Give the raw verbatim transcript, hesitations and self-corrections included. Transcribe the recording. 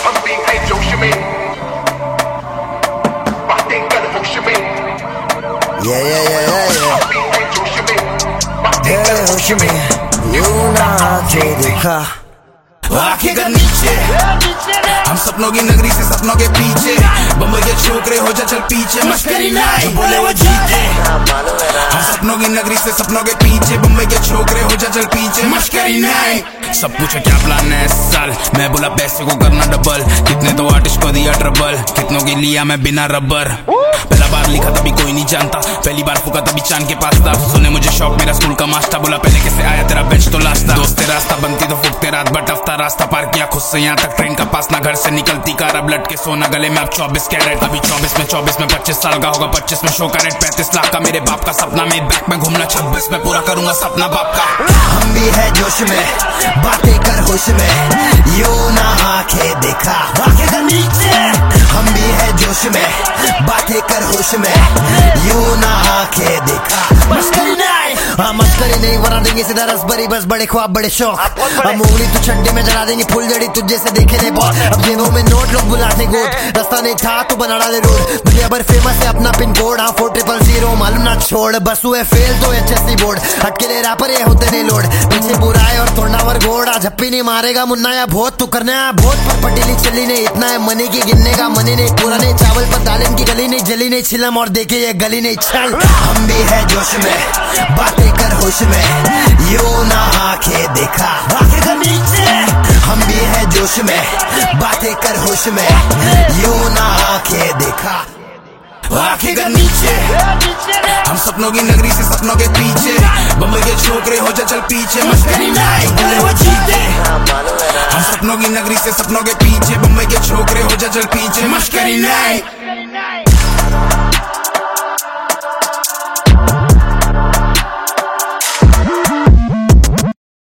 हम भी हैं जोश में, बातें कर होश में। Yeah, yeah, yeah, yeah, yeah. हम भी हैं जोश में, बातें कर Hey, होश में। यूं ना आके देखा आंखें कर नीचे, हम सपनों की नगरी से सपनों के पीछे। बम्बई के छोकरे हो जा चल पीछे, मस्करी नहीं बोले वो जीते। हम सपनों की नगरी से सपनों के पीछे, बम्बई के छोकरे हो जा चल पीछे, मस्करी नहीं। सब पूछे क्या प्लान है इस साल, मैं बोला पैसे को करना डबल। कितने तो आर्टिस्ट को दिया ट्रबल, कितनों के लिया मैं बिना रबर। पहला बार लिखा तभी कोई नहीं जानता, पहली बार फूका तभी चांद के पास था। सुने मुझे शौक मेरा स्कूल का मास्टर, बोला पहले कैसे आया तेरा बेंच तो लास्ट था। दोस्त रास्ता बनती तो फूकते रात भर टफ्ता, रास्ता पार किया खुद से यहाँ तक ट्रेन का पास ना। घर से निकलती कार अब लटके सोना गले में, अब चौबीस कैरेट। अभी चौबीस में चौबीस में पच्चीस साल का होगा, पच्चीस में शो कैरेट। पैंतीस लाख का मेरे बाप का सपना, मैं बैक में घूमना। छब्बीस में पूरा करूंगा सपना बाप का। हम भी है जोश में, बातें कर होश में, यूं ना आके देखा। आंखें कर नीचे, हम भी है जोश में, बातें कर होश में, यूं ना आके देखा। मस्करी नहीं, हाँ मस्करी नहीं, वरना देंगे सीधा रस भरी बस बड़े ख्वाब बड़े शौक। हम उंगली तो छड्डे में जला देंगे फुल जड़ी, तुझे से देखे नहीं बहुत। अब जेबों में नोट लोग बुलाते गोट, रास्ता नहीं था तो बना डाले रोड। दुनिया भर फेमस है अपना पिन कोड, हाँ फोर ट्रिपल जीरो मालूम ना छोड़। बस हुए फेल तो एच एस सी बोर्ड, अटके रैपर ये होते नहीं लोड। पीछे बुरा है और तोड़ावर घोड़ा, झप्पी नहीं मारेगा मुन्ना या भोत तू करना है भोत। पर पटेली चली नहीं, इतना है मनी की गिनने का मनी नहीं। पूरा नहीं चावल पर दालिम की गली नहीं, जली नहीं छिलम और देखे ये गली नहीं चल। हम भी है जोश में, बातें कर होश में, यूं ना आके देखा। आंखें कर नीचे, हम भी है जोश में, बातें कर होश में, यूं ना आके देखा। आंखें कर नीचे, हम सपनों की नगरी से सपनों के पीछे। बम्बई के छोकरे हो जा चल पीछे, मस्करी नहीं बोले वो जीते। हम सपनों की नगरी से सपनों के पीछे, बम्बई के छोकरे हो जा चल पीछे, मस्करी नहीं।